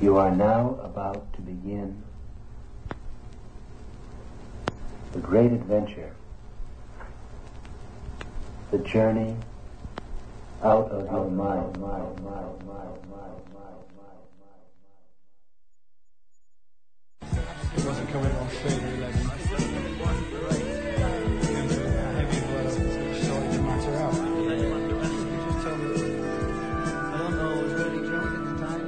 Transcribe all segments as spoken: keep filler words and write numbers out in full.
You are now about to begin the great adventure, the journey out of your mind. It wasn't coming on thirty eleven. Heavy blood sorted the matter out. I don't know, I was very drunk at the time.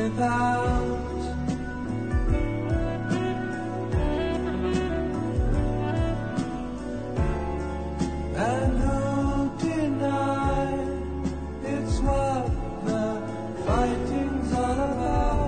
without. And who denied it's what the fighting's all about?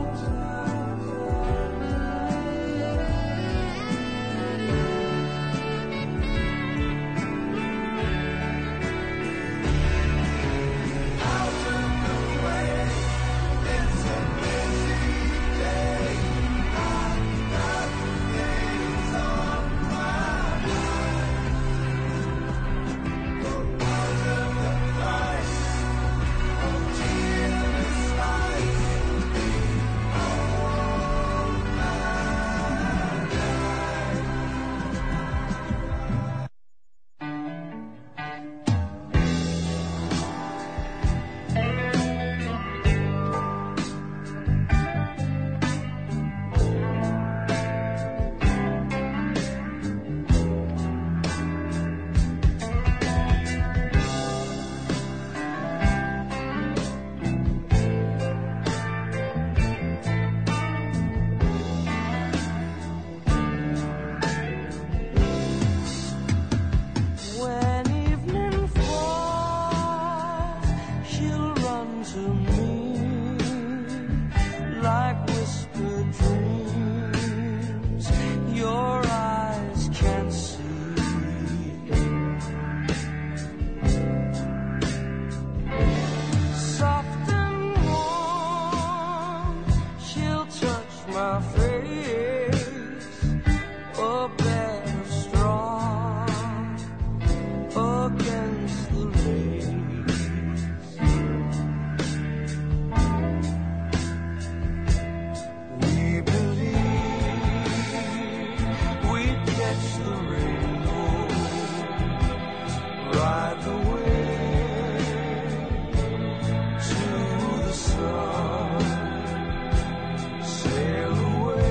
Sail away.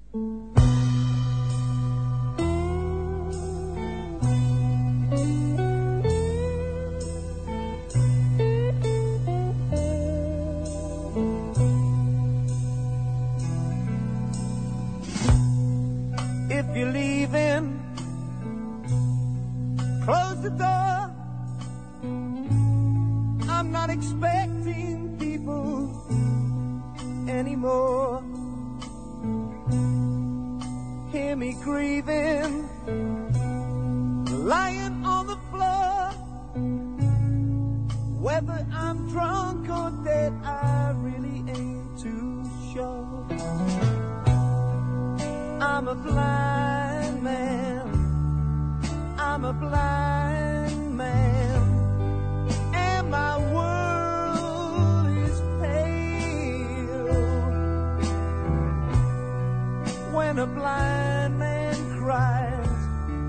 If you're leaving, close the door. I'm not expecting people anymore. Hear me grieving, lying on the floor. Whether I'm drunk or dead, I really ain't too sure. I'm a blind man, I'm a blind man, and my world is pale. When a blind man cries,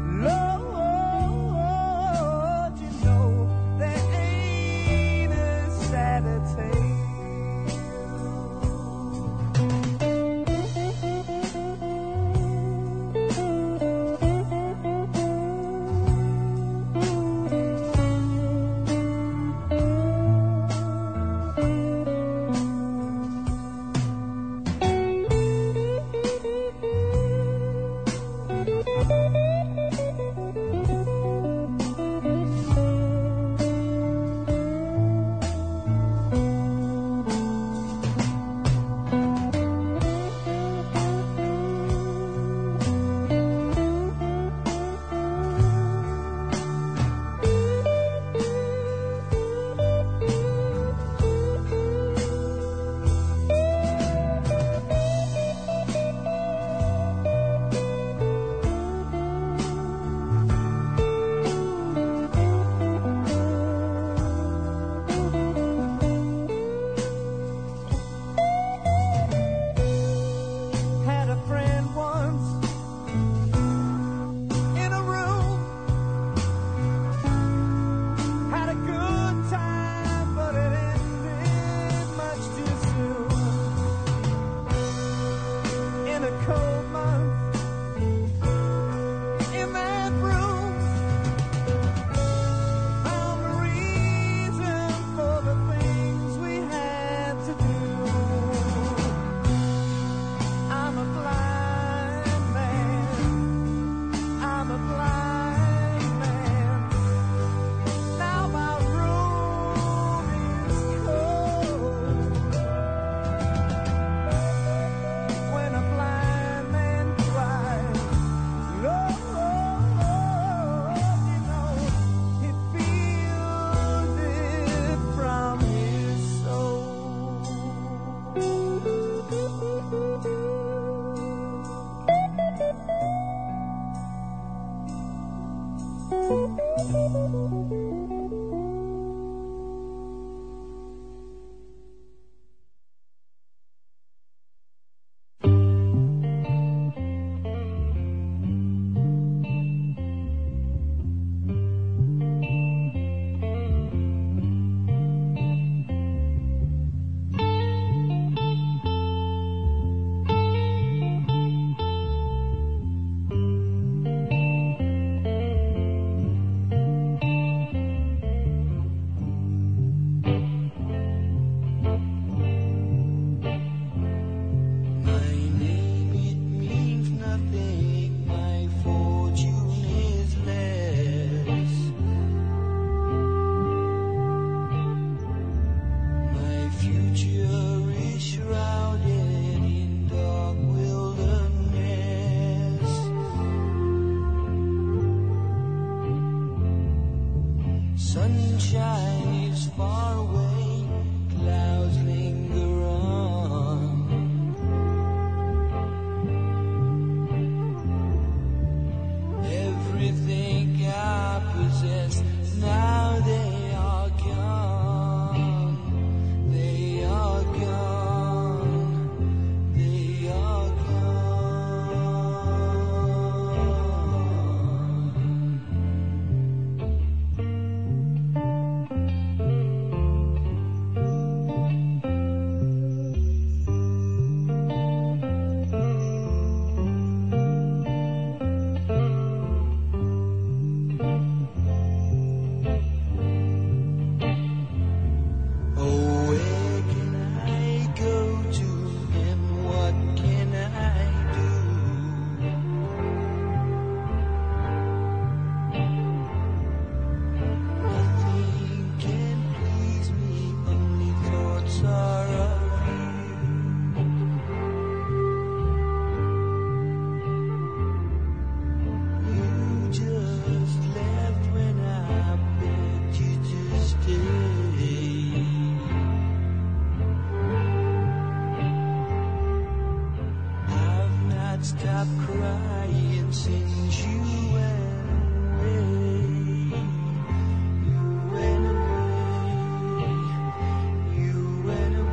Lord, you know there ain't a sadder tale. not stop crying since you went away. You went away. You went away.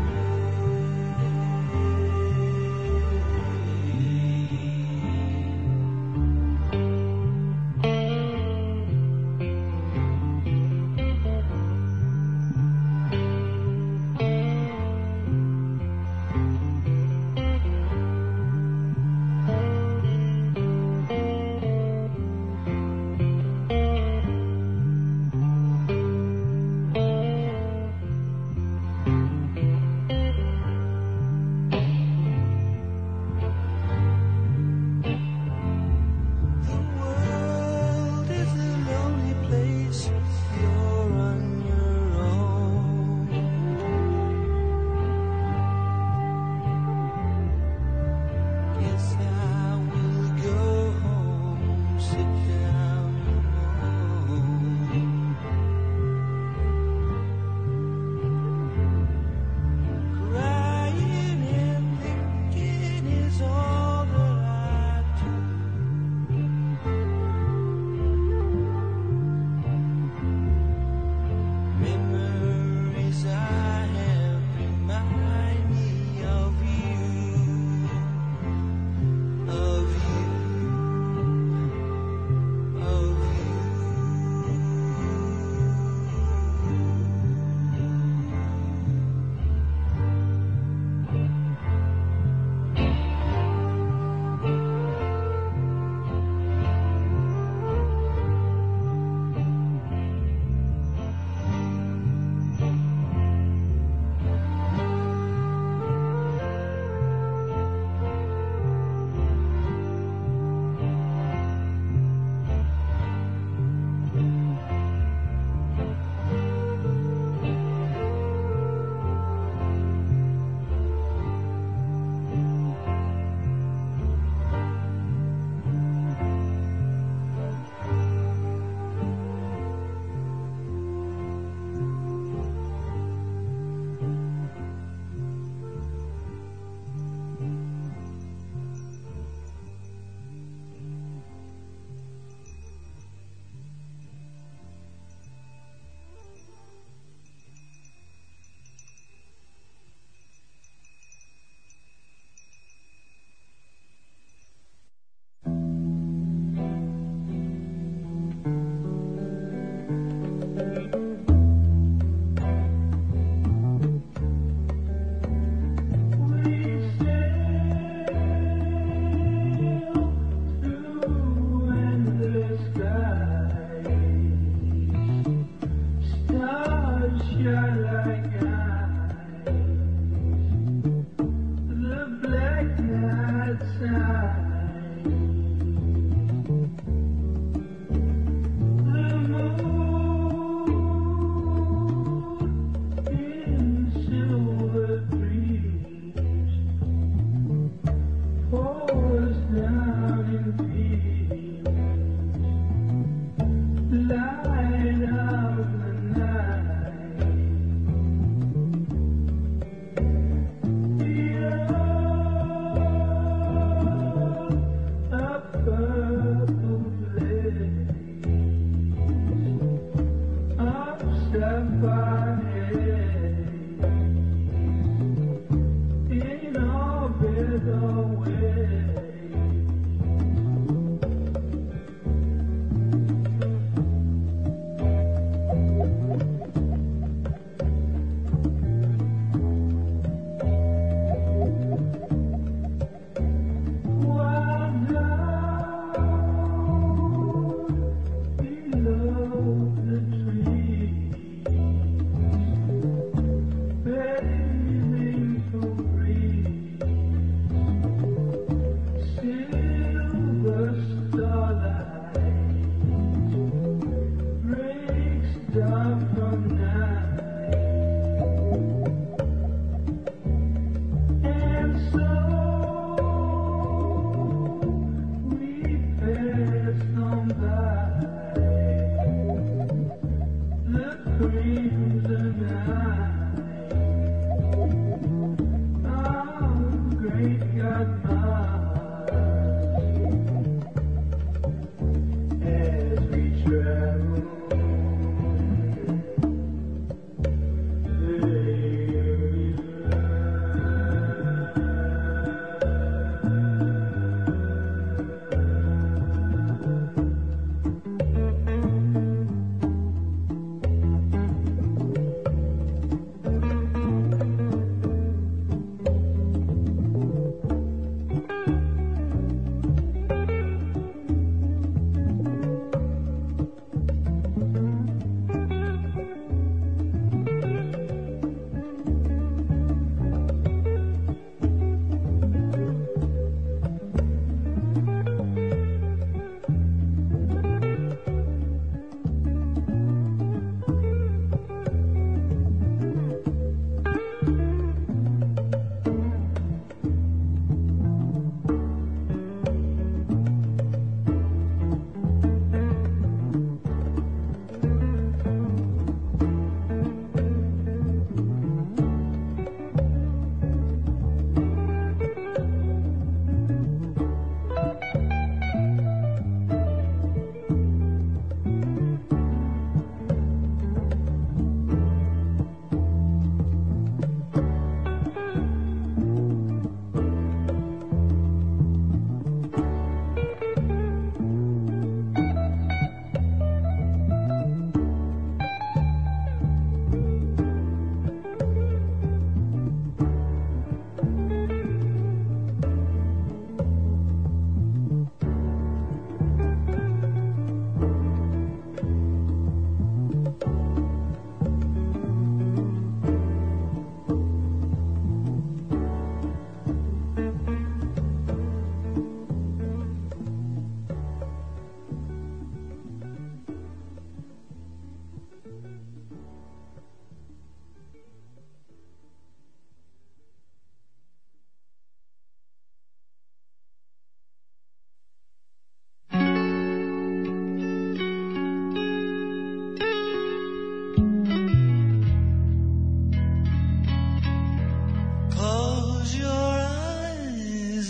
Baby,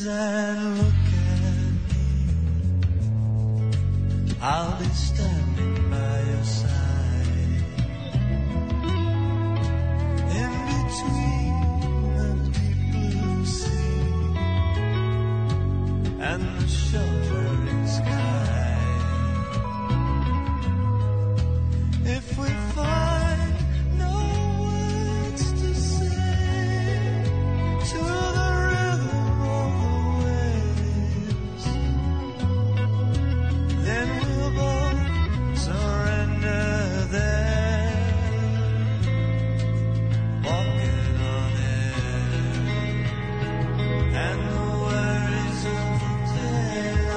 and look at me. I'll be standing by your side. In between the deep blue sea and the sheltering sky. If we find no words to say to the rhythm of the waves, then we'll both surrender there, walking on air, and the worries of the day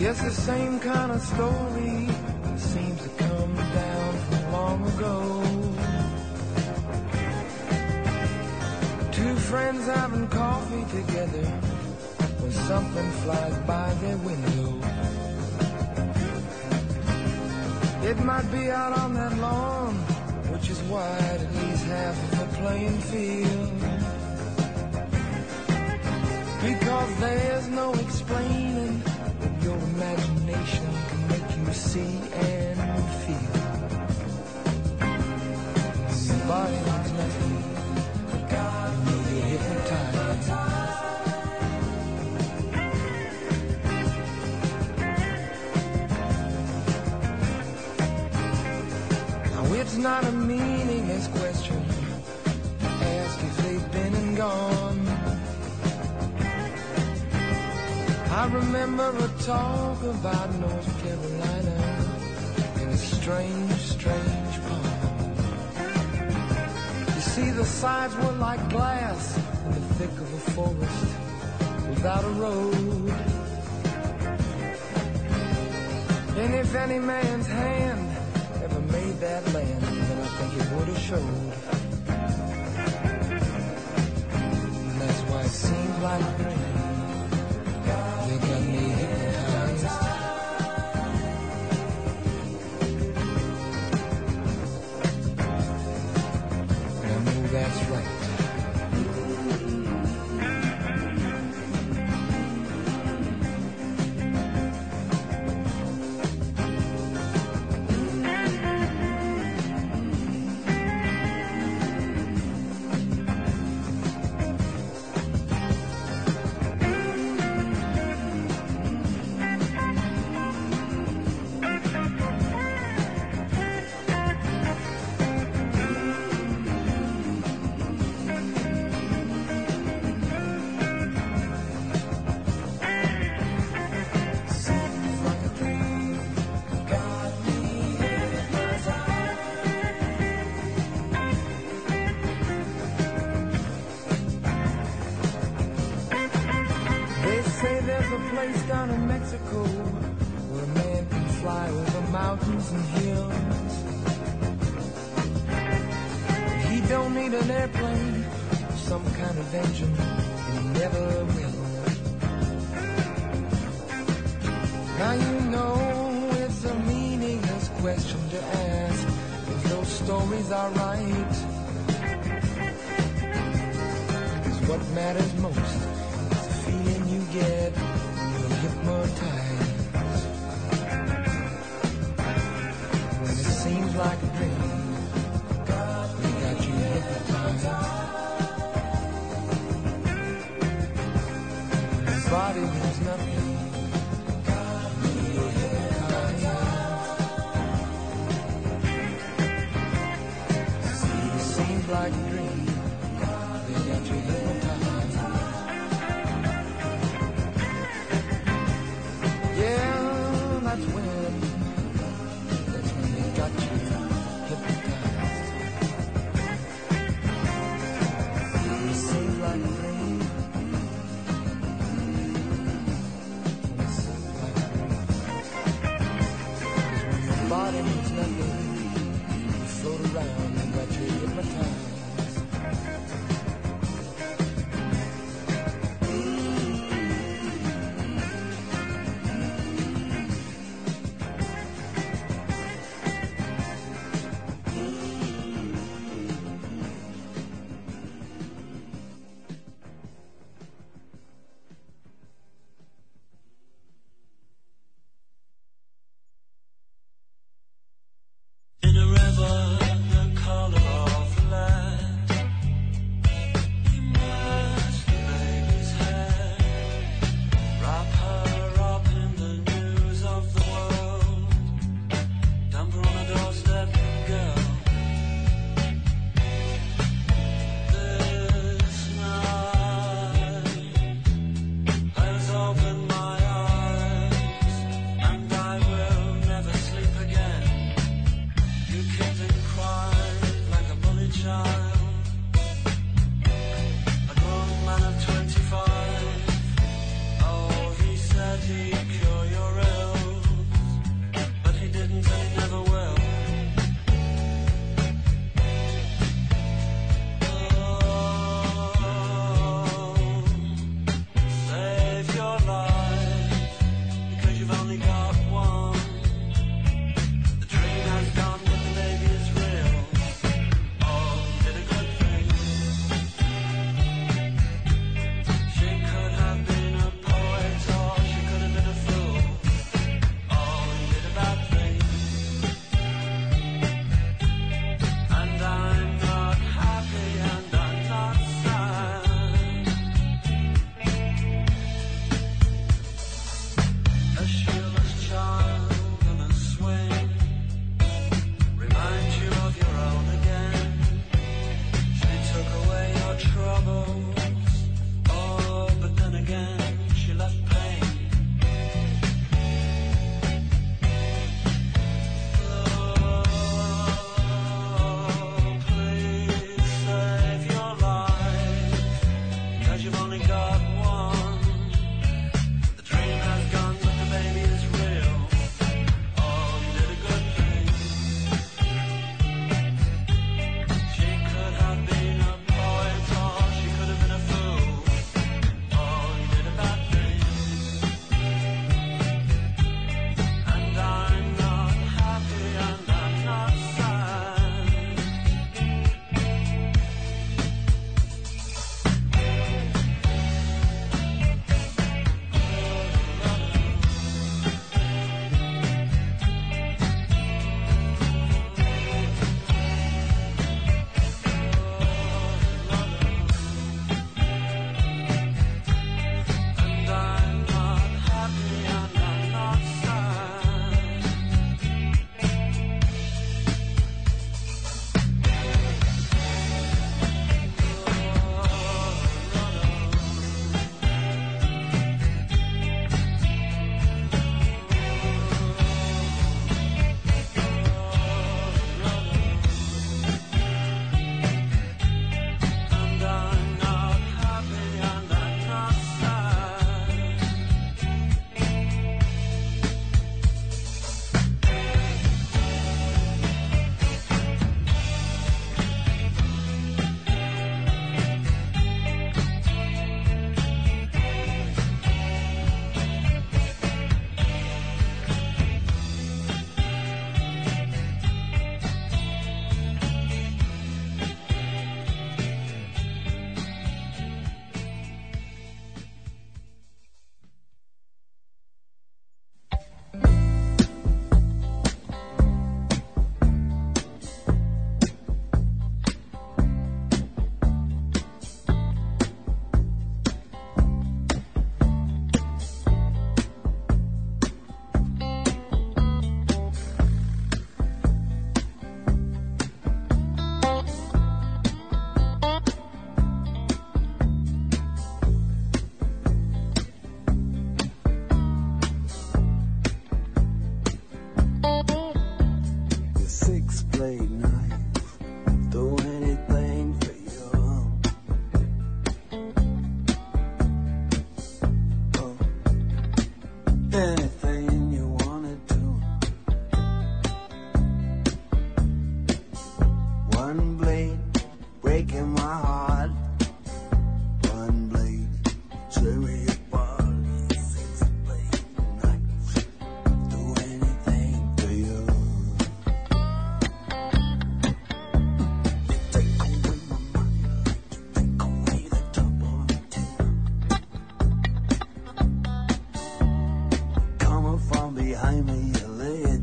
Yes, the same kind of story seems to come down from long ago. Two friends having coffee together when something flies by their window. It might be out on that lawn, which is wide, at least half of the playing field. Because there's no explaining what your imagination can make you see and feel. Your body knows nothing, and you'll be hypnotized. Now it's not a meaningless question to ask if they've been and gone. I remember a talk about North Carolina in a strange, strange poem. You see, the sides were like glass in the thick of a forest without a road. And if any man's hand ever made that land, then I think it would have showed. And that's why it seems like rain. They got me hypnotized. And I know that's right. Down in Mexico, where a man can fly over mountains and hills. He don't need an airplane or some kind of engine, and he never will. Now you know it's a meaningless question to ask if those stories are right. Because what matters most is the feeling you get hypnotized. When it seems like a dream, they got you hypnotized. When your body means nothing, you're hypnotized. It seems like a dream, they got you hypnotized. Yeah, that's when, that's when they got you hypnotized. It seems like a dream. It seems like a dream. 'Cause when your body means nothing, you float around and got you hypnotized. In a river, a car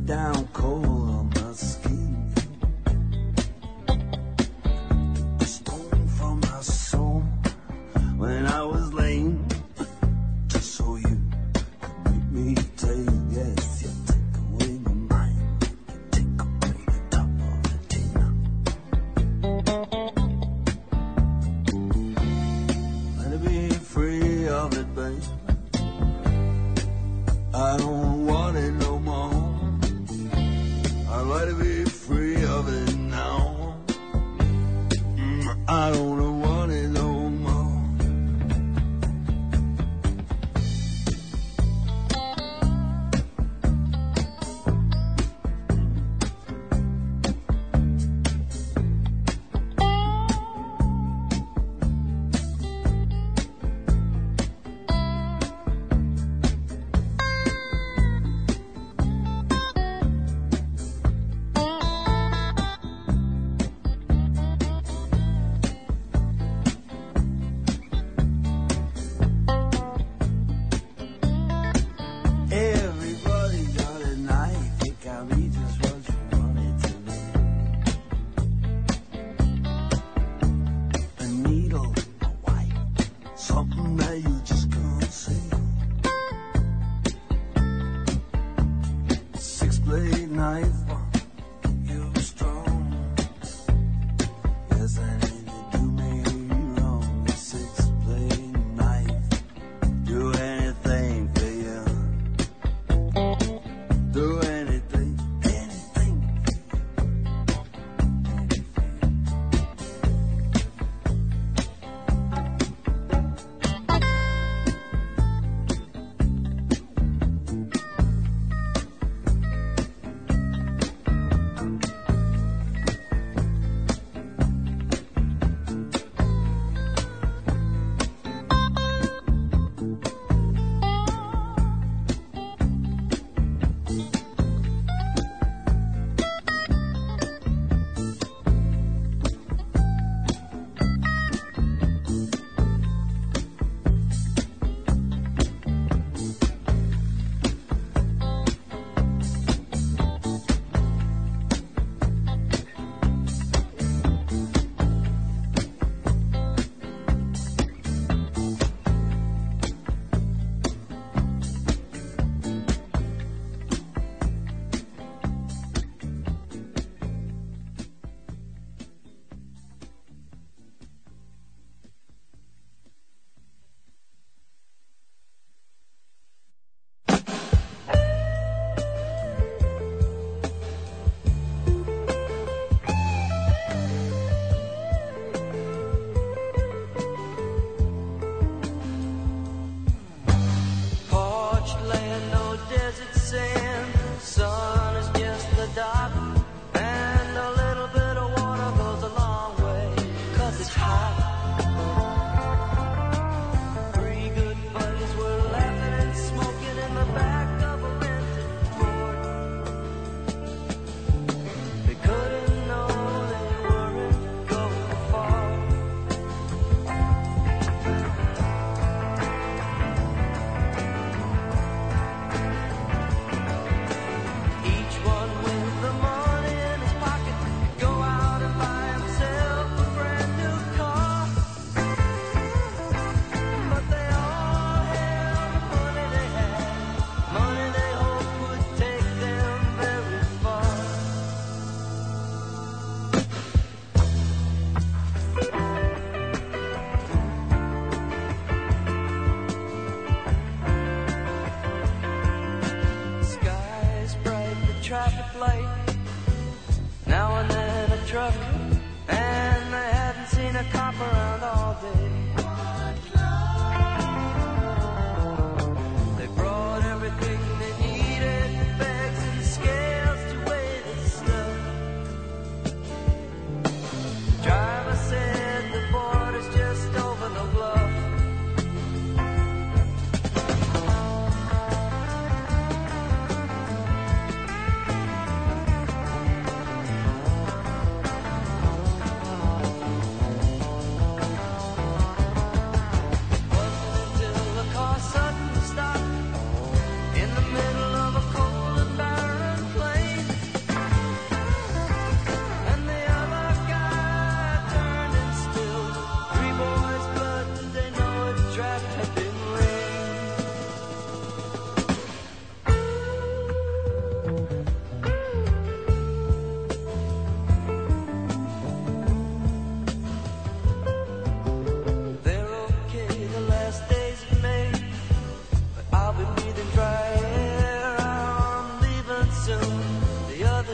down cold on my skin. A stone from my soul when I was lame, just so you could make me take. Yes, you take away my mind, you take away the top of the tin. Let it be free of it, babe. I don't want it no more. I'd like to be free of it now. Mm, I don't want it no more.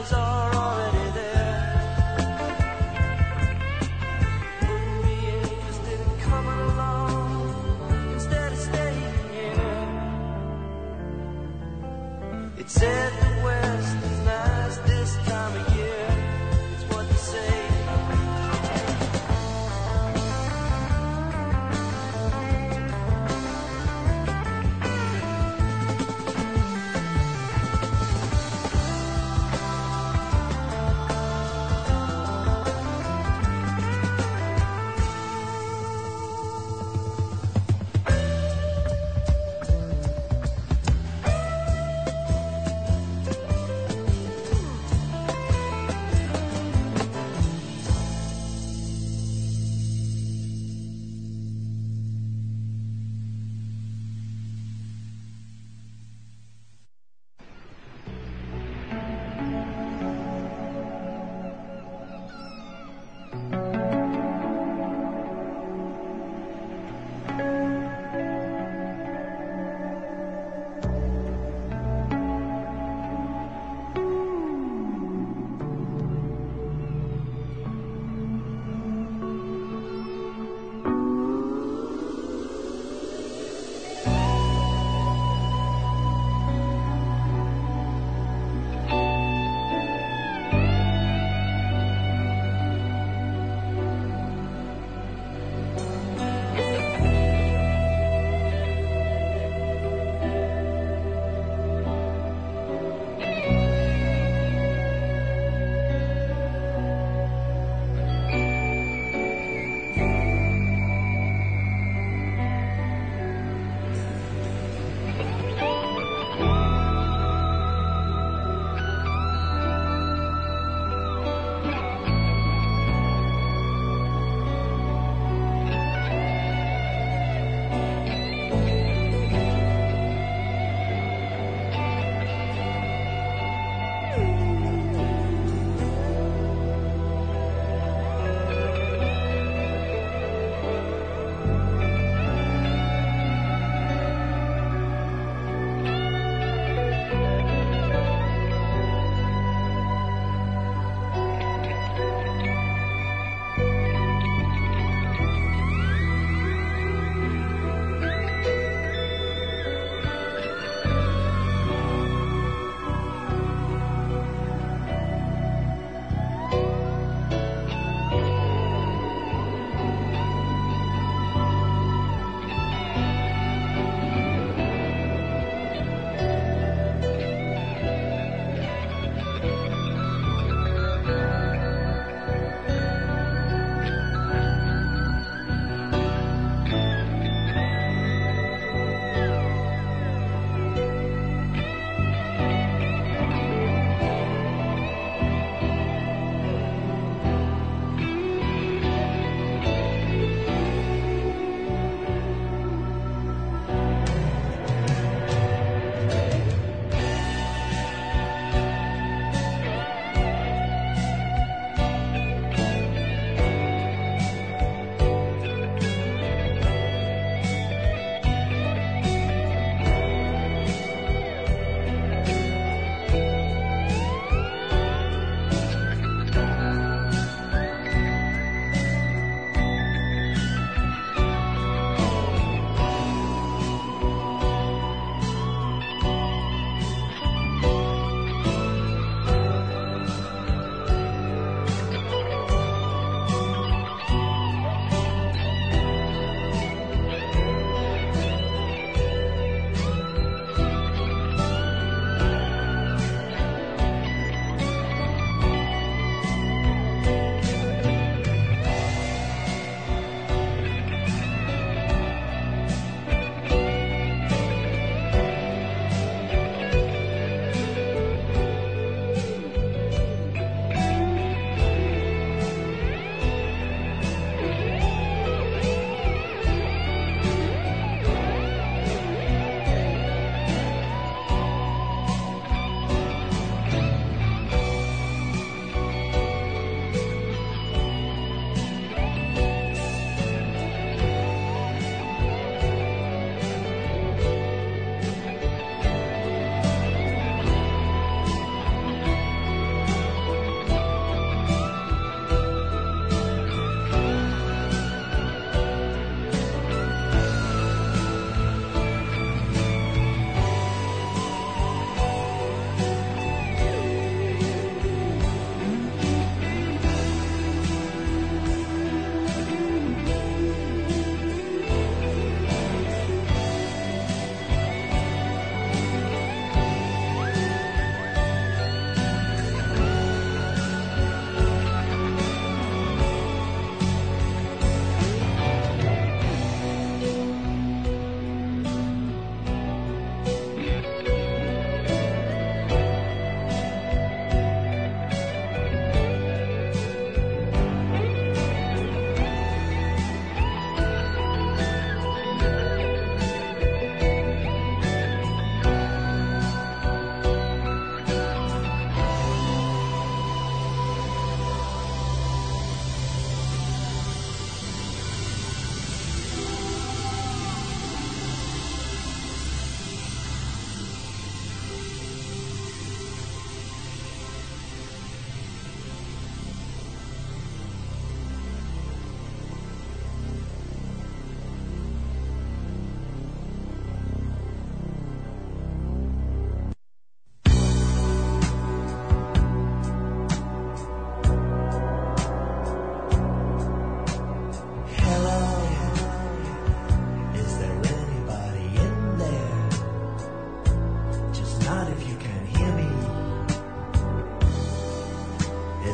answers are already there. Wouldn't be interested in coming along instead of staying here. It said the West is nice this time of year. It's what they say.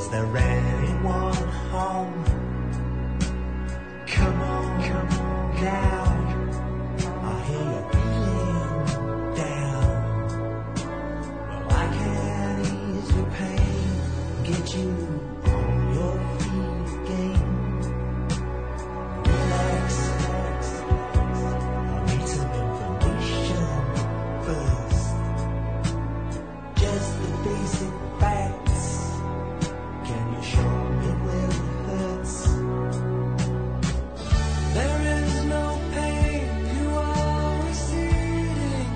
Is there anyone home? Come on, come on down. I hear you feeling down. Well, I can ease your pain, get you on your feet again. Relax, I need some information first. Just the basic facts. Can you show me where it hurts? There is no pain, you are receding.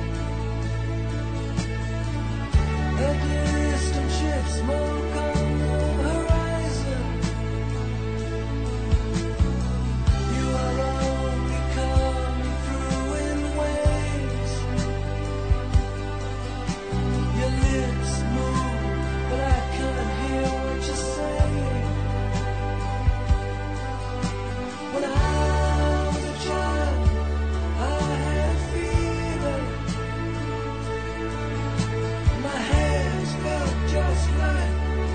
A distant ship, smoke on the horizon. You are only coming through in waves. Your lips move, but I can't hear what you're saying. When I was a child, I had fever. My hands felt just like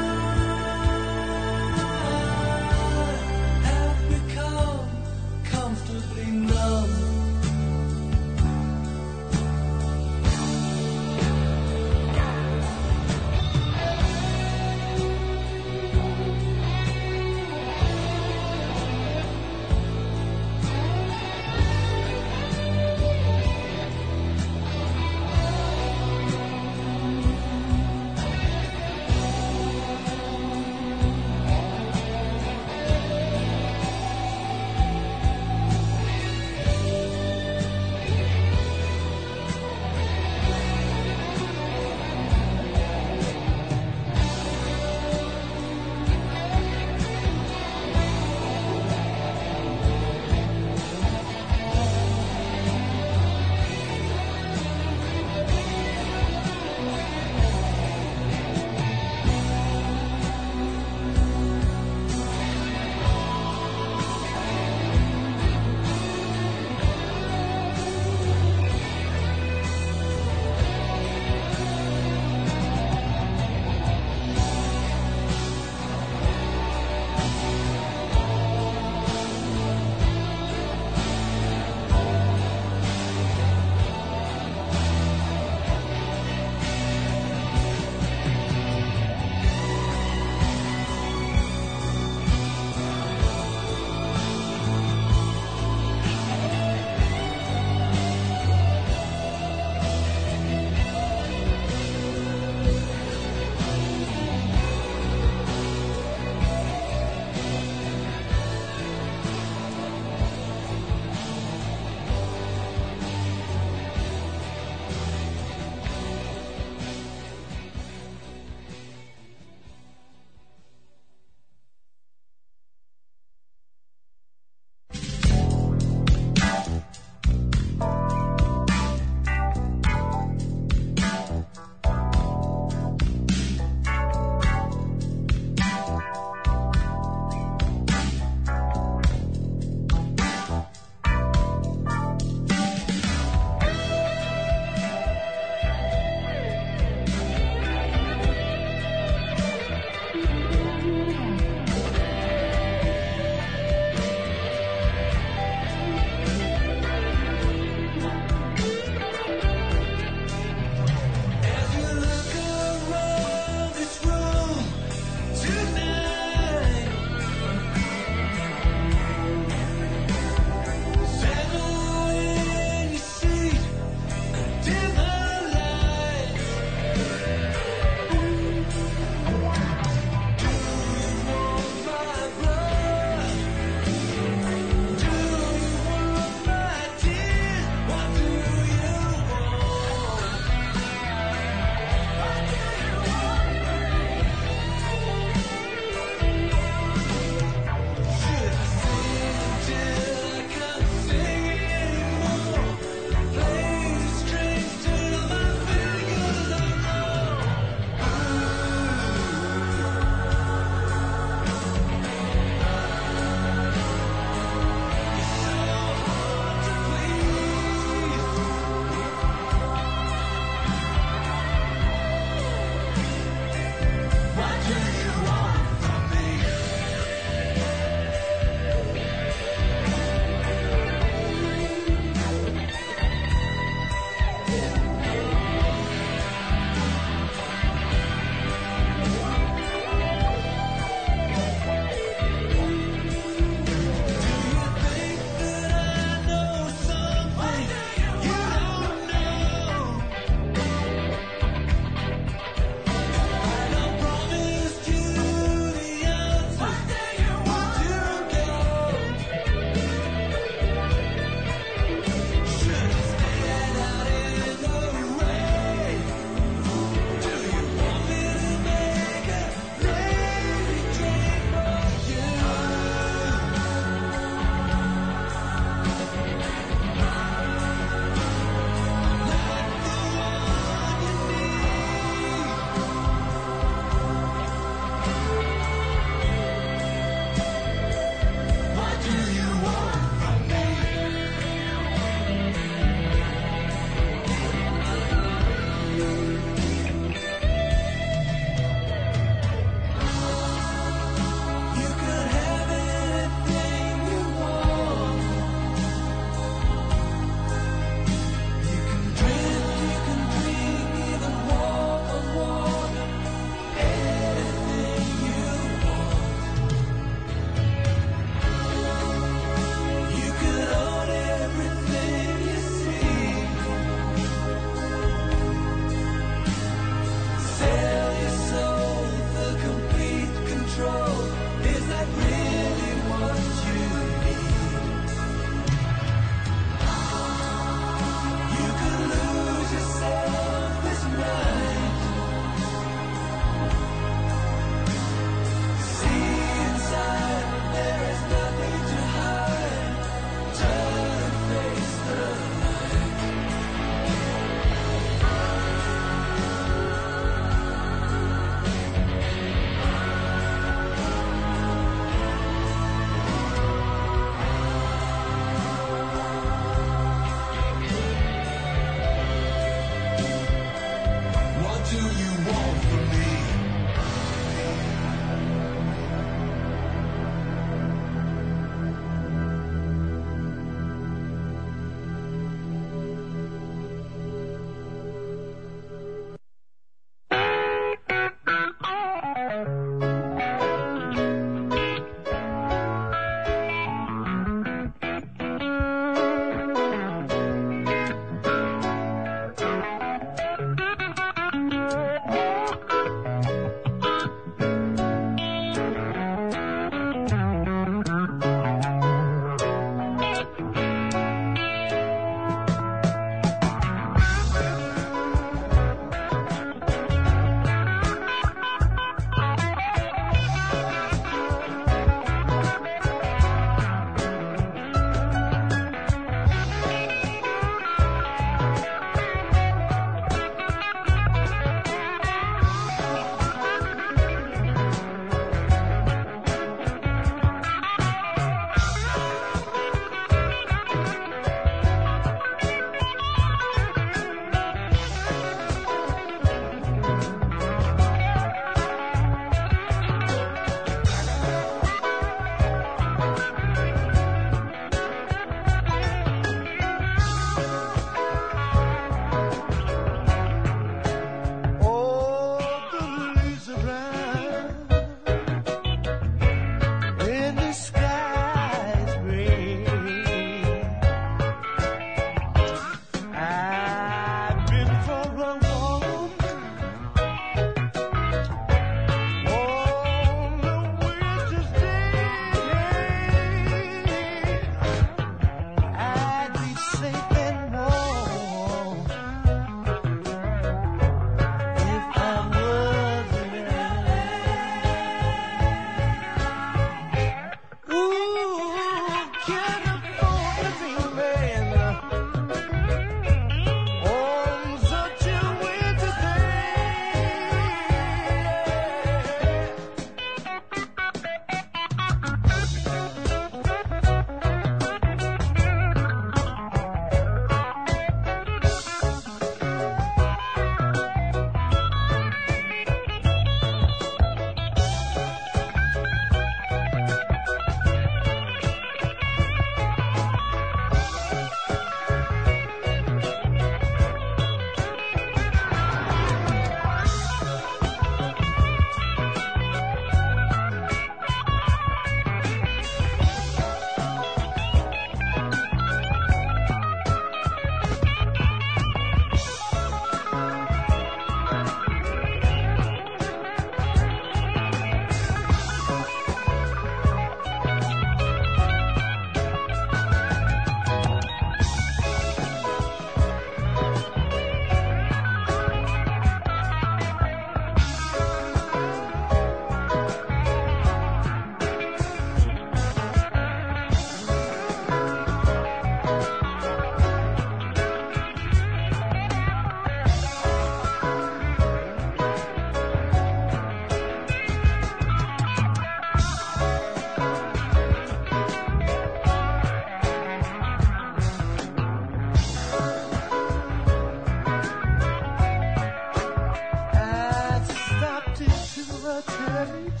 the church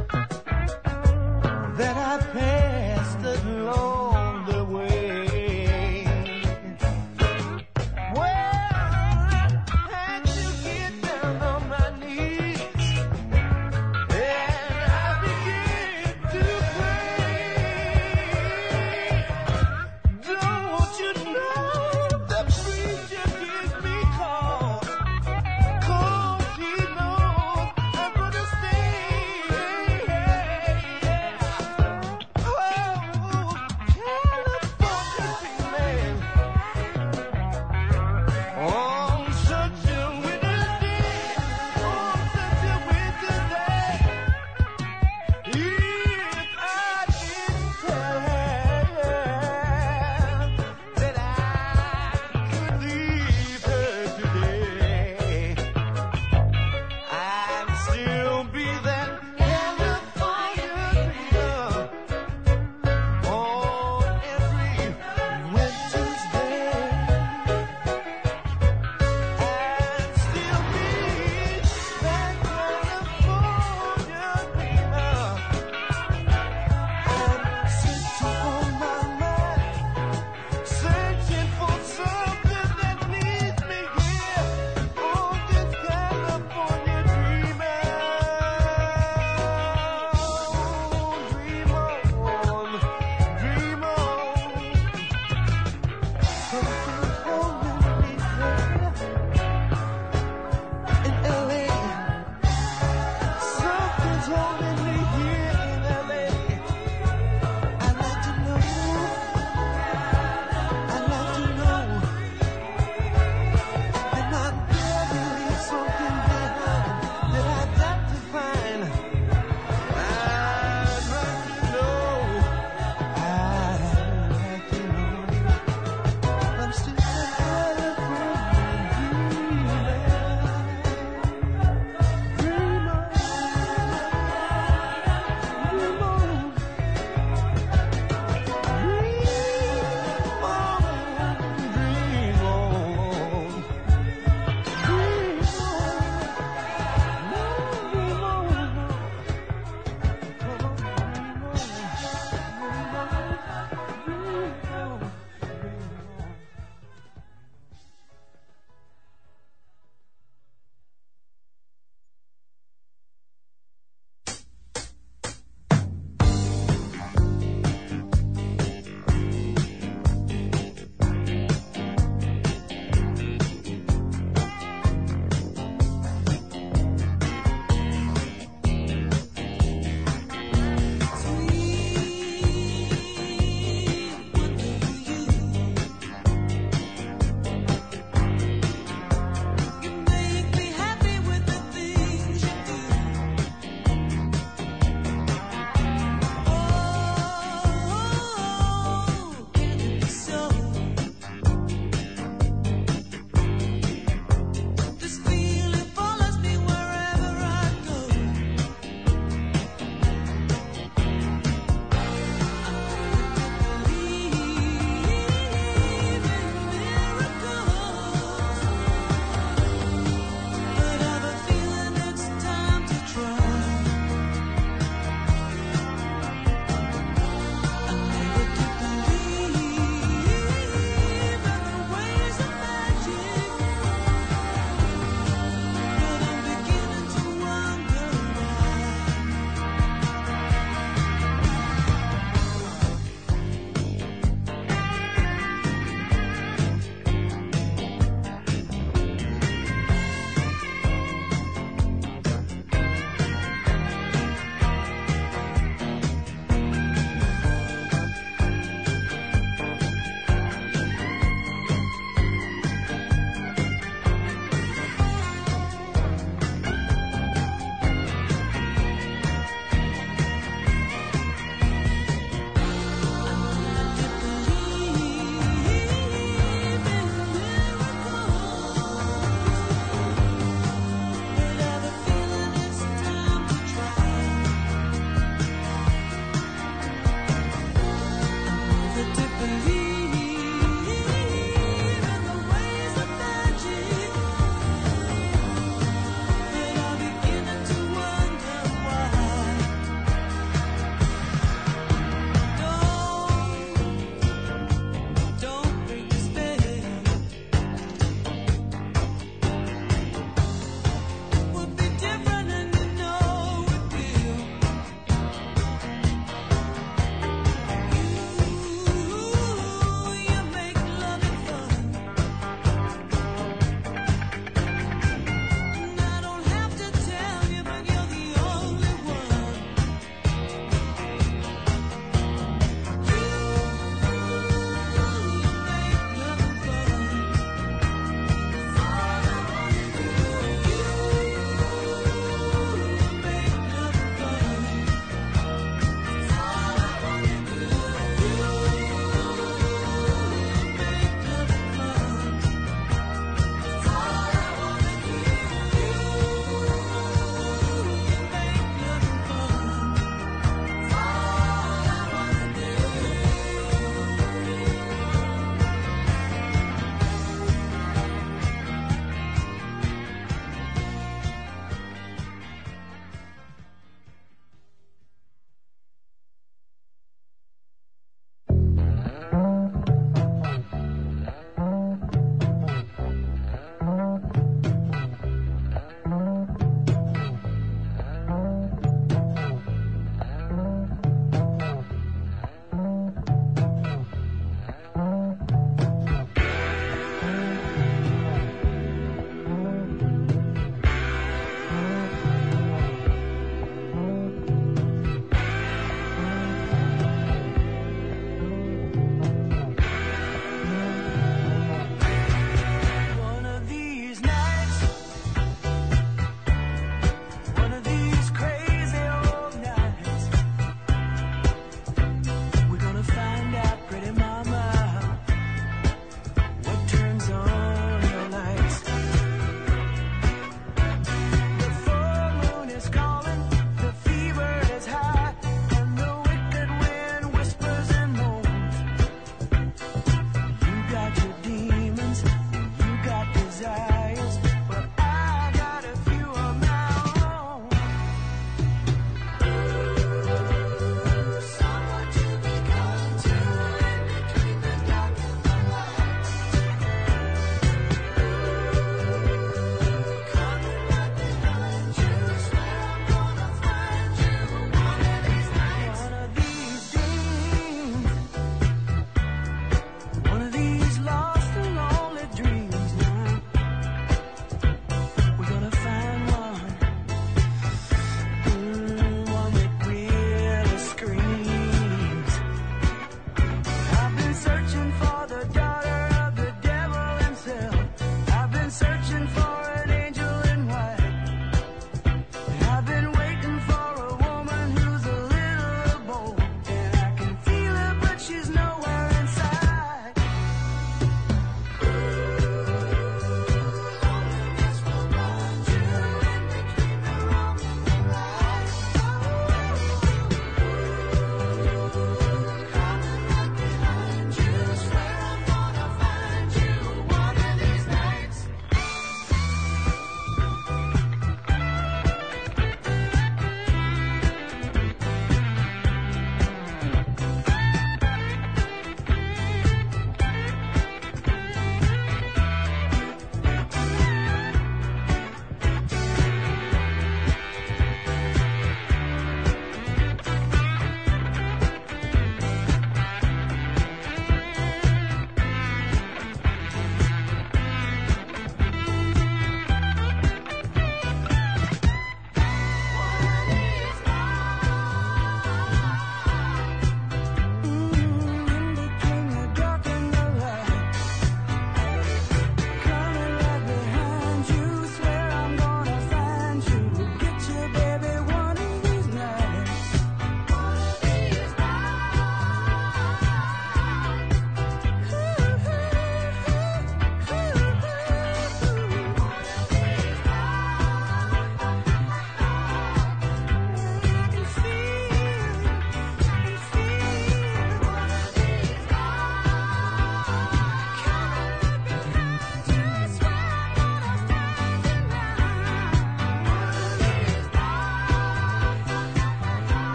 that I passed along the way. Well, I had to get down on my knees, and I began to pray. Don't you know the preacher gives me cause, 'cause he knows I'm gonna stay. Oh, California dreaming on such a winter's day, on such a winter's day. If I didn't tell her that I could leave her today, I'd still be that California dreamer on every winter's day. I'd still be that California dreamer. I'm searching for my mind, searching for something that leads me here on this California dreamer. Dream on, dream on. Something's holding me here in L A. Something's holding me here in L A. I'd like to know, I'd like to know, and I'm really something there that I've got to find. I'd like to know, I'd like to know. I'm still a California dreamer. Dreamer.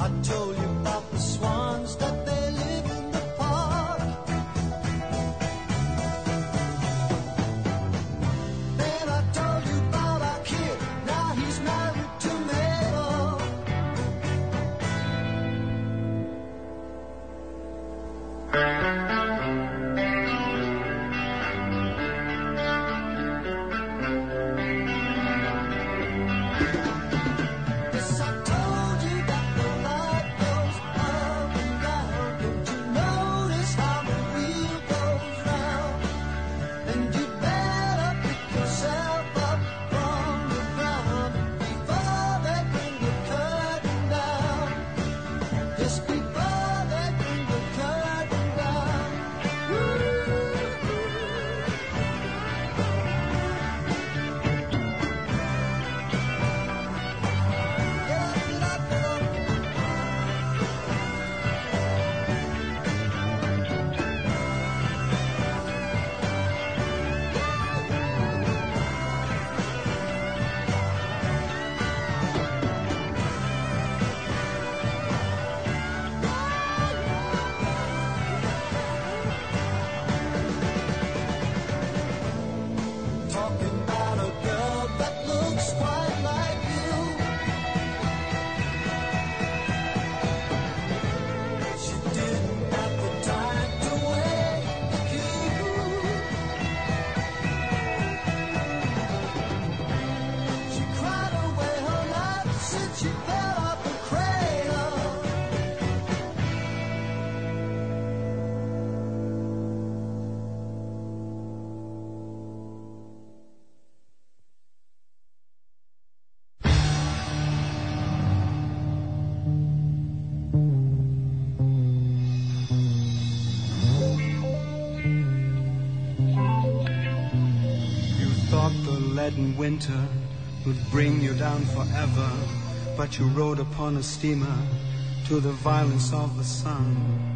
I told you about the swans that they live in the park. Then I told you about our kid, now he's married to Mabel. Yes, I told you that the light goes up and down. Don't you notice how the wheel goes round? And you better pick yourself up from the ground before they bring the curtain down. Just before they bring the curtain down. Get up, get up, get up. Talking about a girl that looks quite like you. She didn't have the time to wake you. She cried away her life since she fell off the cradle. You thought the leaden winter would bring you down forever, but you rode upon a steamer to the violence of the sun.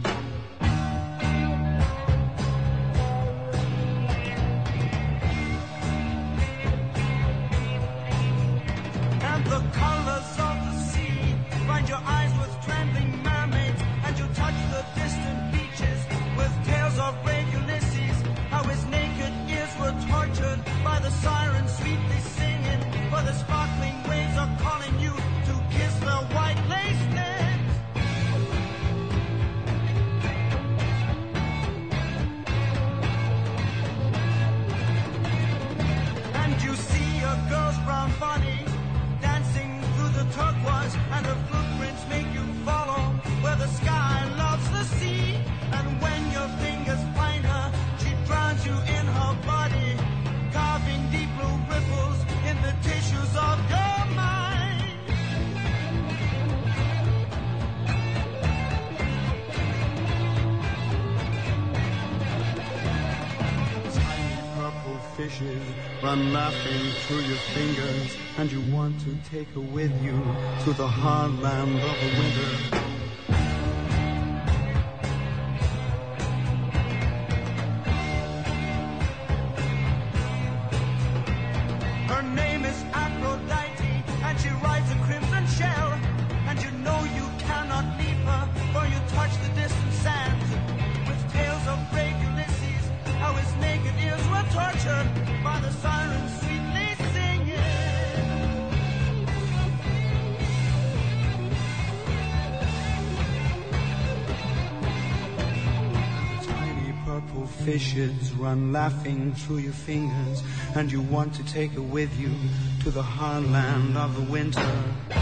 And the colors of the sea find your eyes with trembling mermaids, and you touch the distant beaches with tales of brave Ulysses, how his naked ears were tortured by the sirens sweetly singing, for the sparkling waves are calling you to kiss their white lace necks. And you see a girl's brown body dancing through the turquoise, and her footprints make you follow where the sky loves the sea. And when your fingers find her, she drowns you in her body, carving deep blue ripples in the tissues of your mind. Tiny purple fishes run laughing through your fingers, and you want to take her with you to the hard land of the winter. Her name is Aphrodite, and she rides a crimson shell. And you know you cannot leave her, for you touch the distant sands with tales of brave Ulysses, how his naked ears were tortured by the sirens sweetly singing. Tiny purple fishes run laughing through your fingers, and you want to take her with you to the hard land of the winter.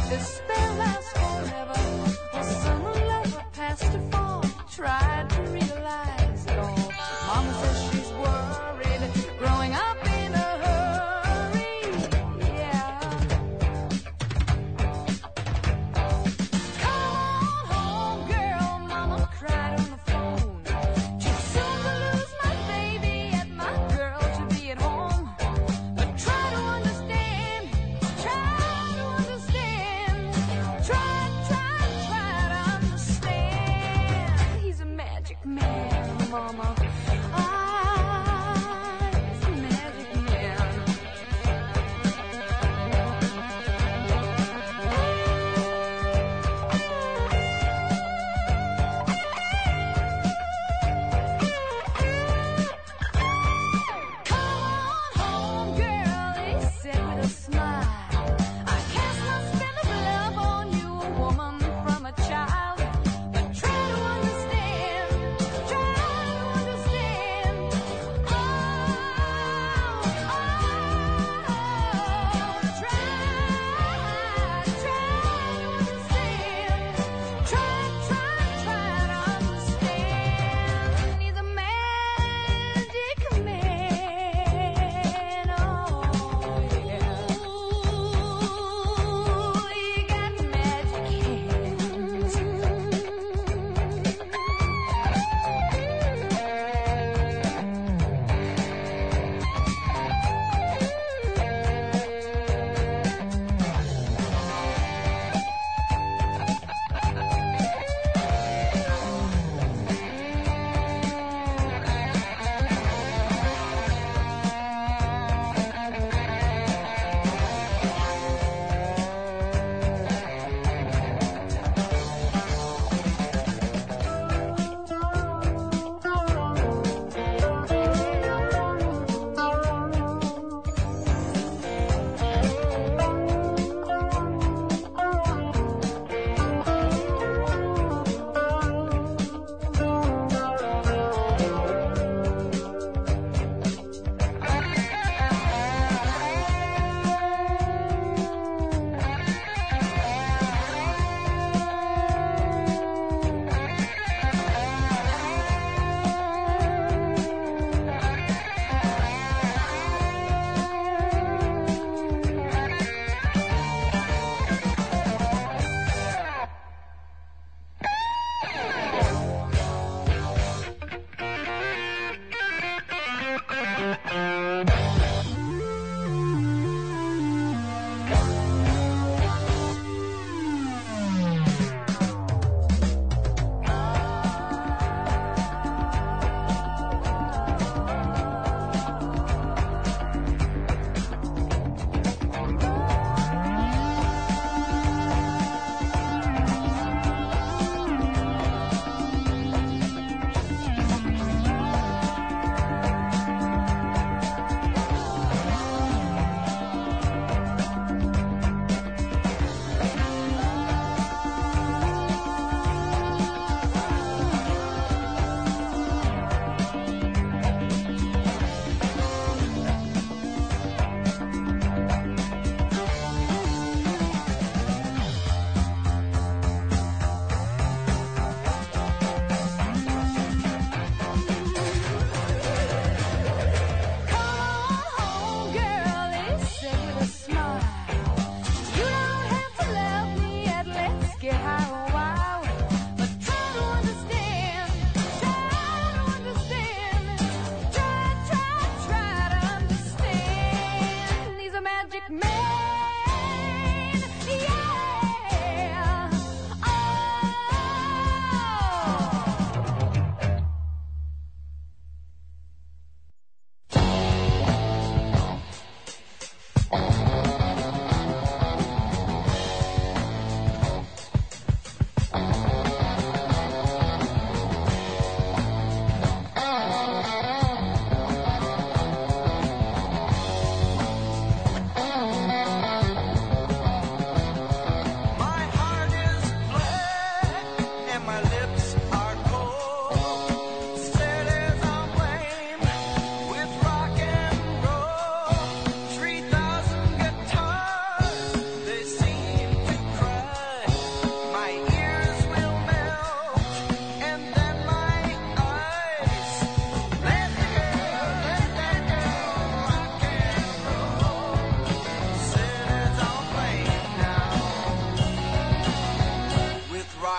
despair lasts forever. A summer lover passed her fall, tried to realize it all. Mama says she's worried, growing up in a hurry. Yeah. Come on home, girl, Mama cried on the phone. Too soon to lose my baby, and my girl to be at home. But try to understand, try to understand.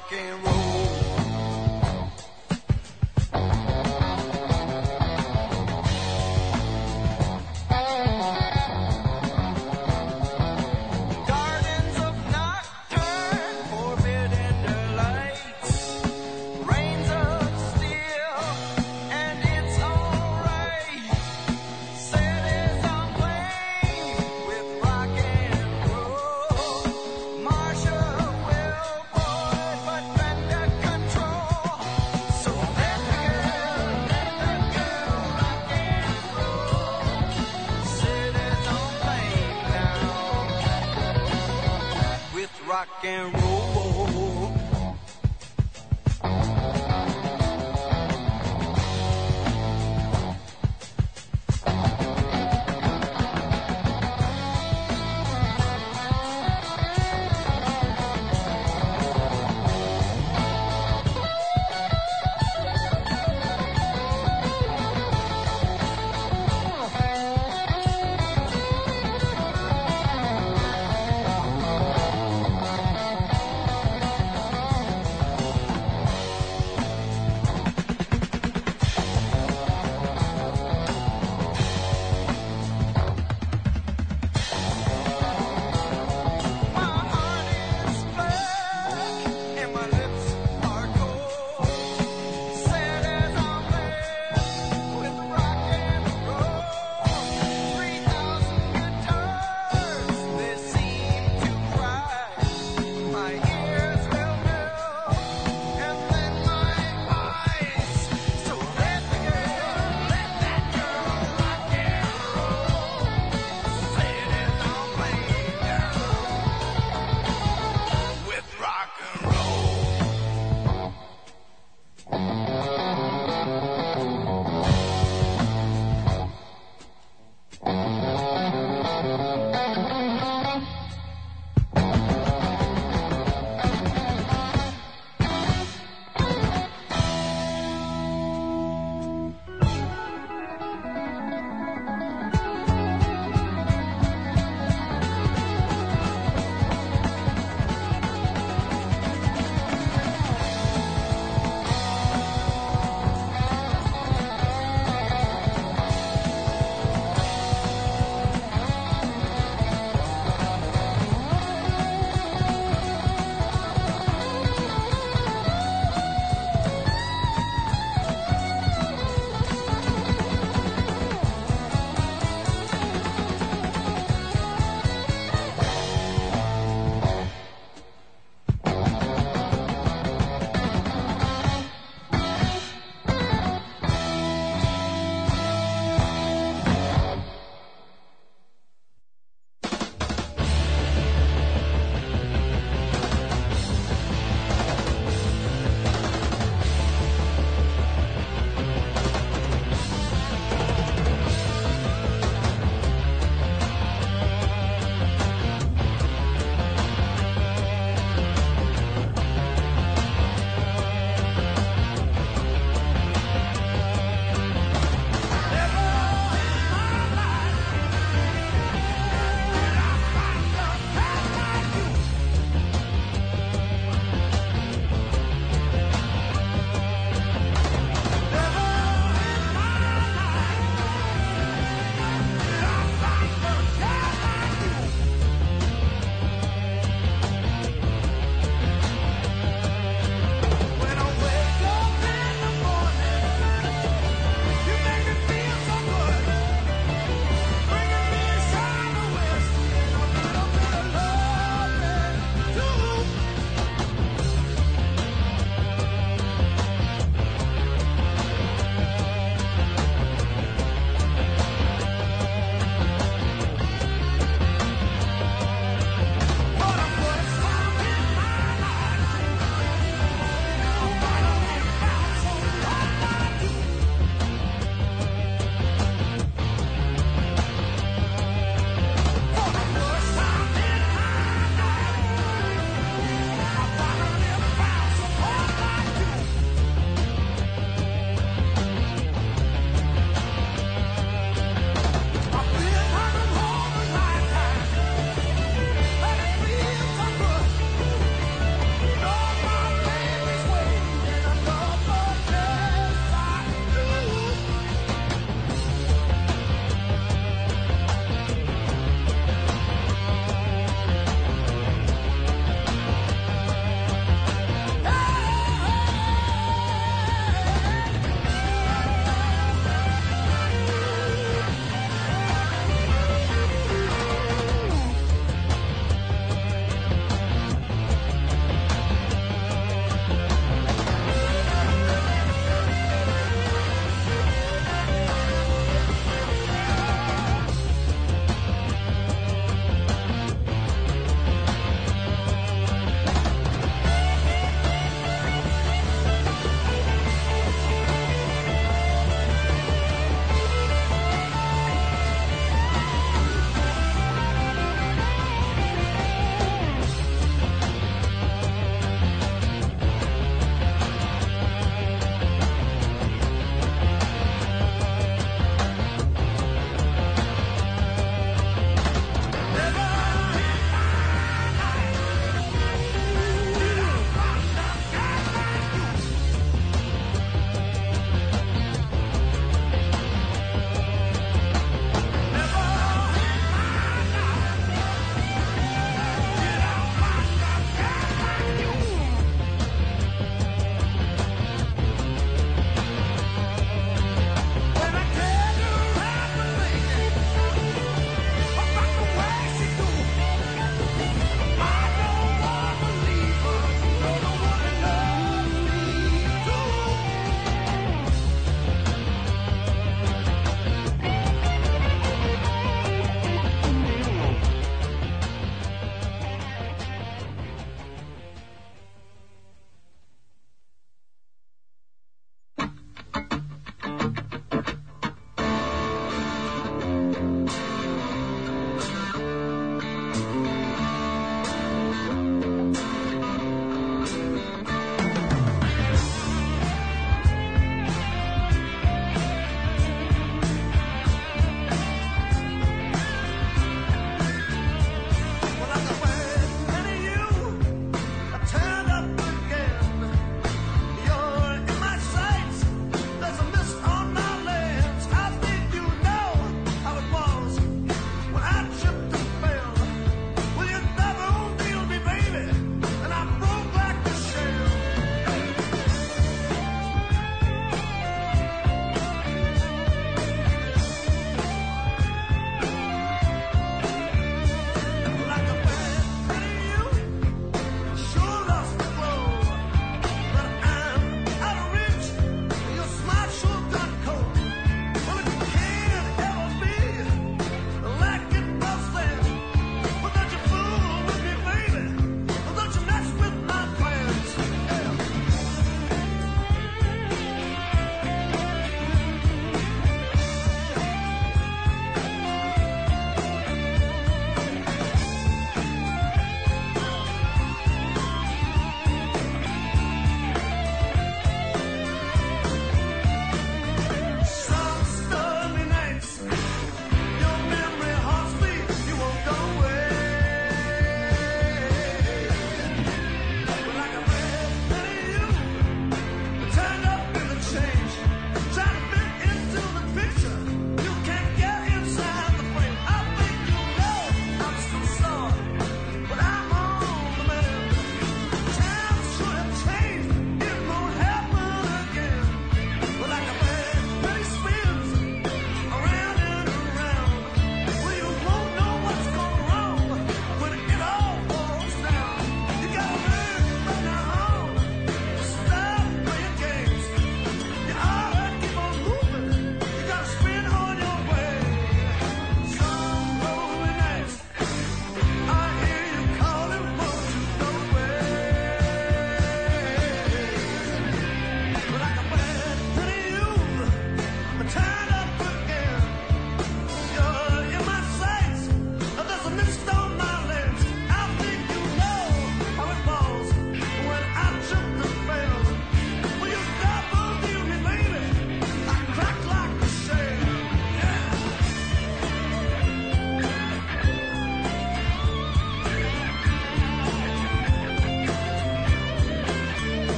rock and roll. Gardens of nocturne, forbidden delights, reigns of steel, and it's alright. Cities on plain with rock and roll. Marsha will boy, but under control. So let the girl, let the girl rock and roll. Cities on plain now with rock and roll.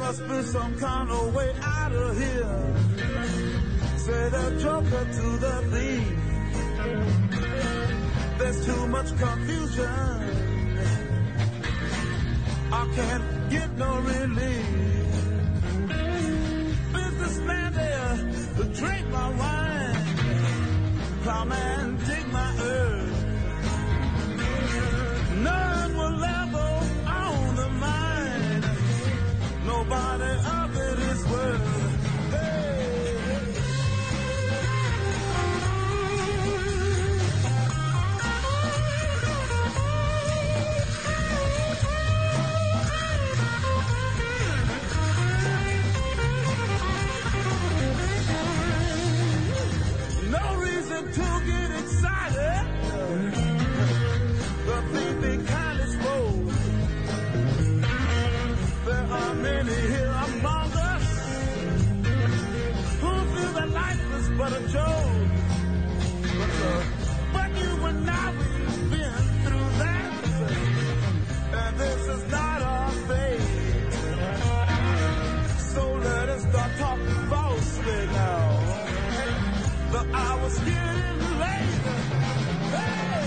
must be some kind of way out of here. Say the joker to the thief. There's too much confusion. I can't get no relief. Businessman there to drink my wine. Plowman dig my earth. None will level on the mine. Nobody of it is worth. To get excited, the thieving kind is bold. There are many here among us who feel that life is but a joke. But, uh, but you and I, we've been through that, and this is not our fate. So let us start talking falsely now. The hour's getting late. Hey!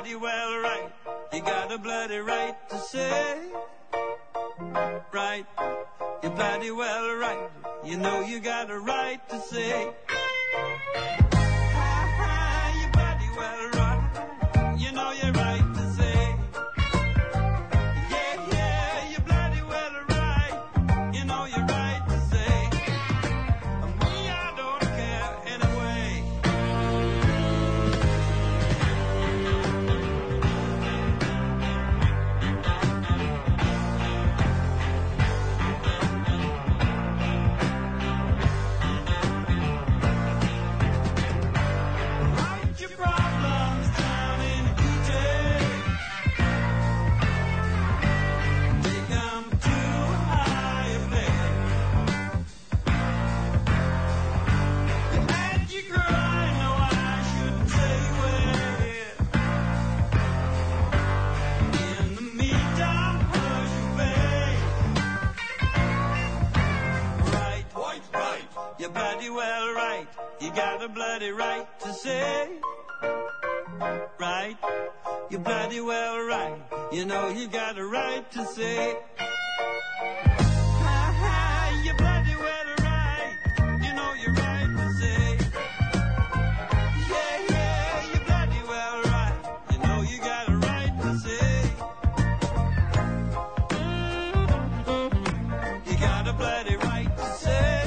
bloody well right. You got a bloody right to say, right. You're bloody well right. You know you got a right to say. You're bloody well right. You know you're right to say. Yeah, yeah, you're bloody well right. You know you're right to say. Me, I don't care anyway. Write your problems down in detail. Take 'em to high place. You had your cry, no, I shouldn't say where. In the meantime, push your face. Right, right, right. You're bloody well right. You got a bloody right to say. Right. You're bloody well right. You know you got a right to say. Ha ha, you're bloody well right. You know you're right to say. Yeah, yeah, you're bloody well right. You know you got a right to say. You got a bloody right to say.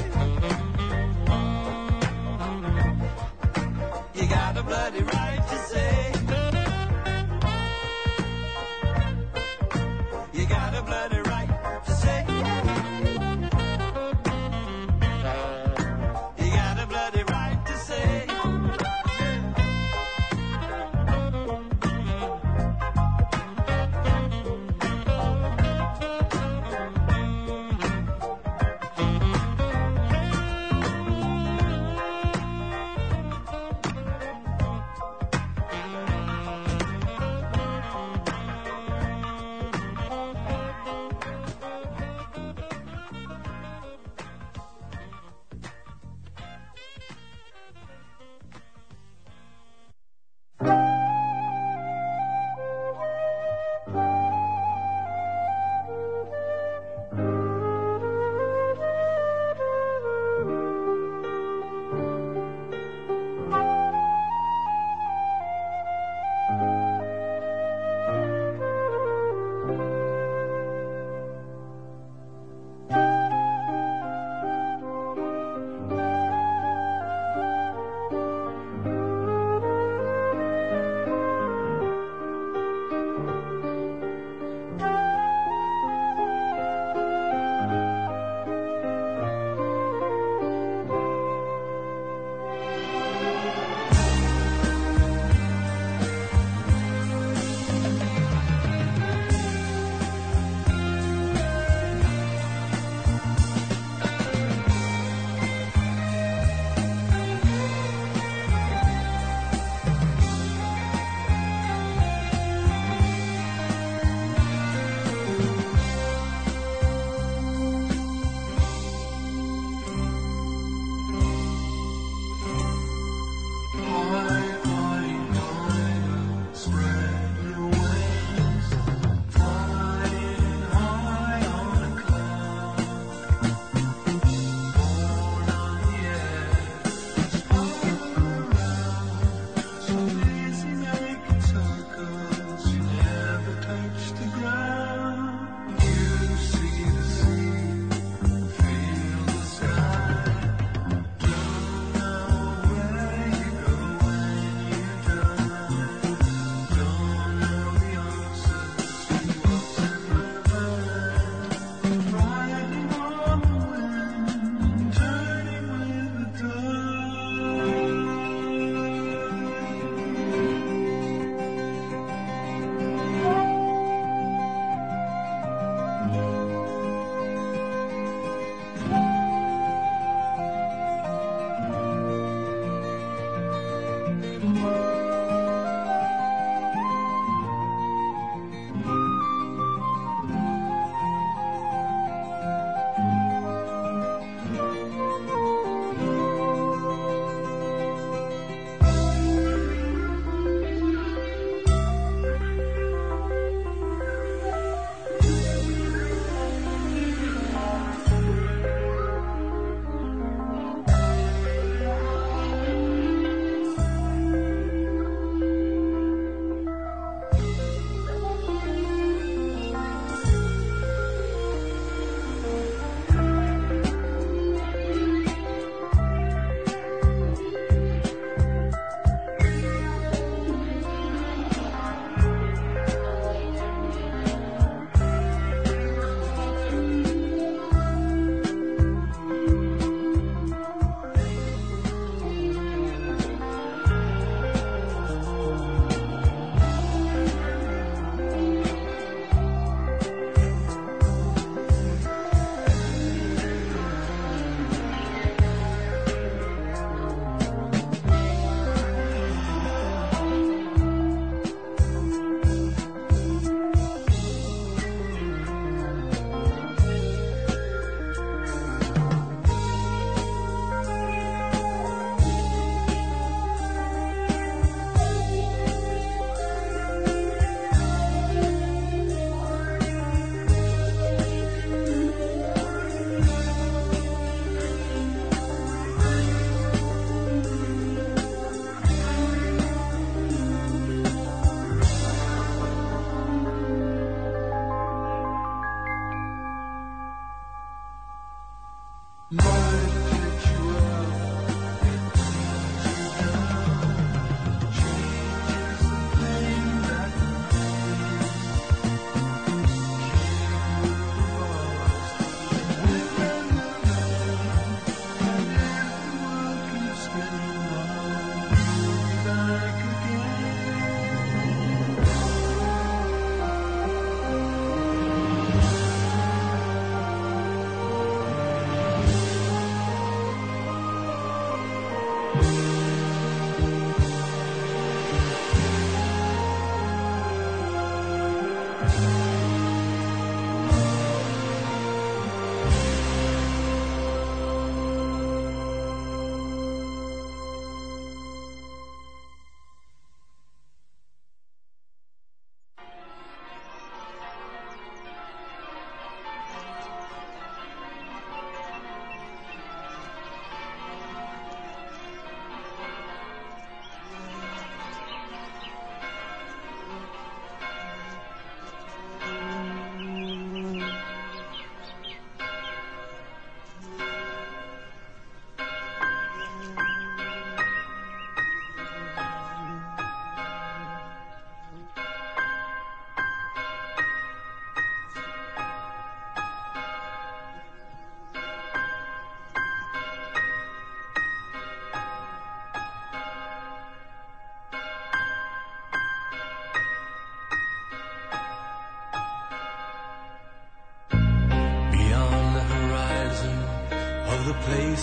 You got a bloody right to say. You got a bloody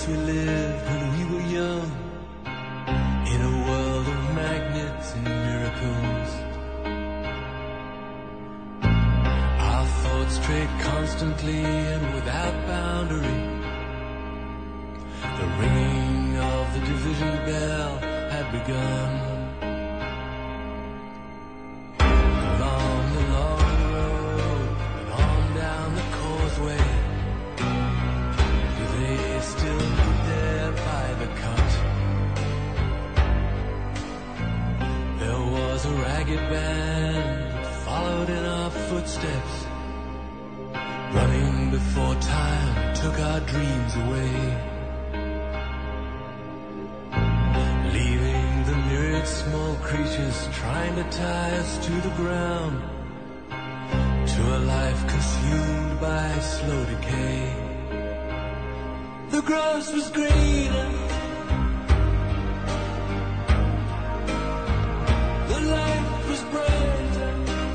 place we lived when we were young, in a world of magnets and miracles. Our thoughts strayed constantly and without boundary. The ringing of the division bell had begun. Along the long road and on down the causeway, they still stood there by the cut. There was a ragged band that followed in our footsteps, running before time took our dreams away, leaving the myriad small creatures trying to tie us to the ground, to a life consumed by slow decay. The grass was greener, the light was brighter,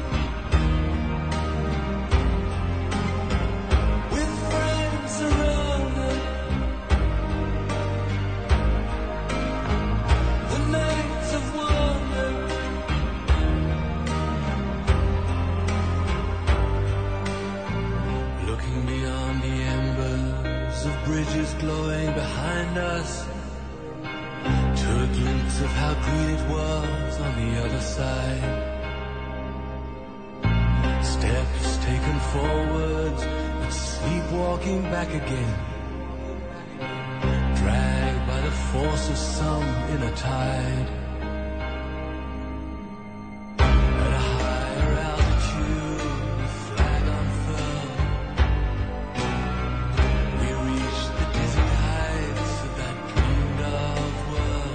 with friends around us. The nights of wonder, looking beyond the embers of bridges glowing behind us, to a glimpse of how green it was on the other side. Steps taken forwards, but sleepwalking back again, dragged by the force of some inner tide. At a higher altitude, the flag unfurled, we reached the dizzy heights of that dreamed of world.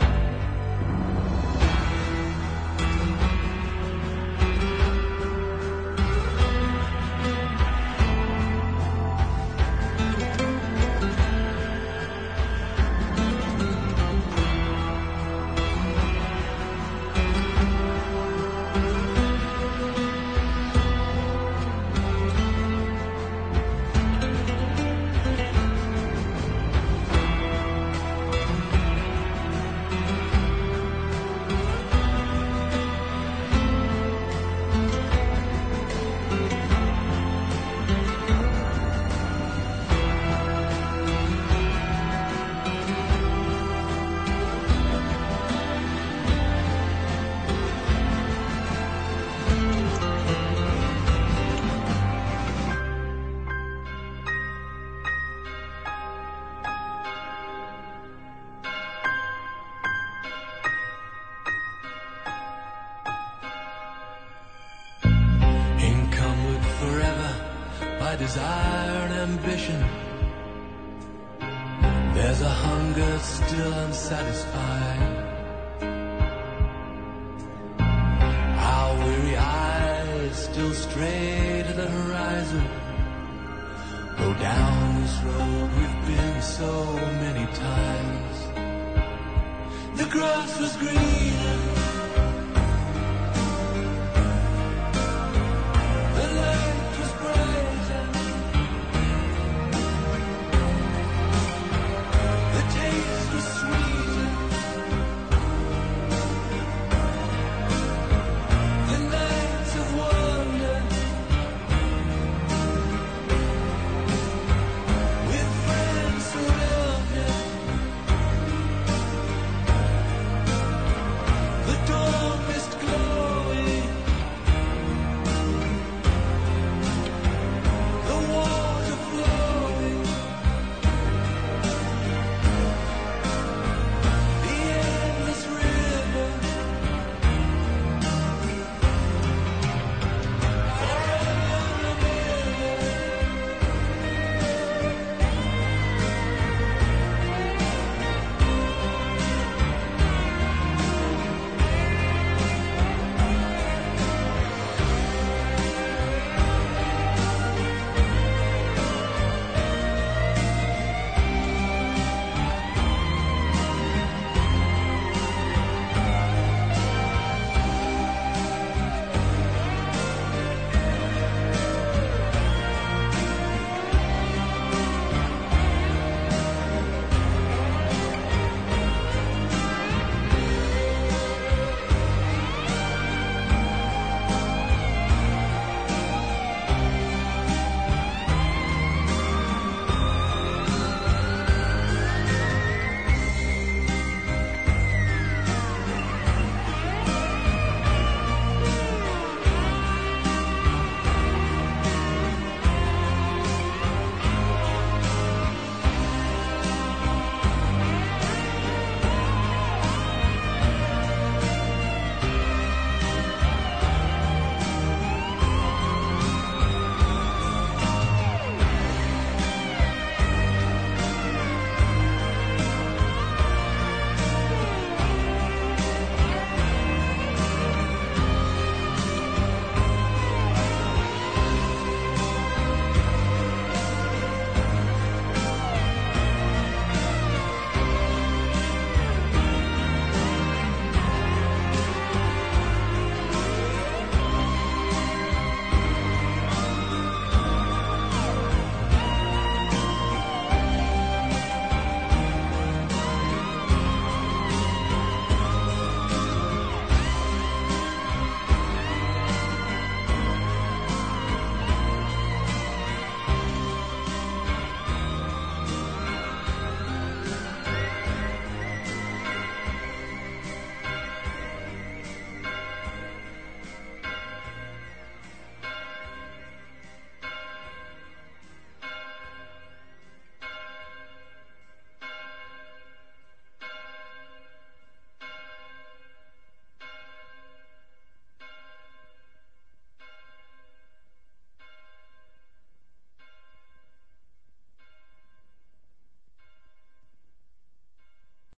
Encumbered forever by desire and ambition, there's a hunger still unsatisfied. Our weary eyes still stray to the horizon, go down this road we've been so many times. The grass was greener,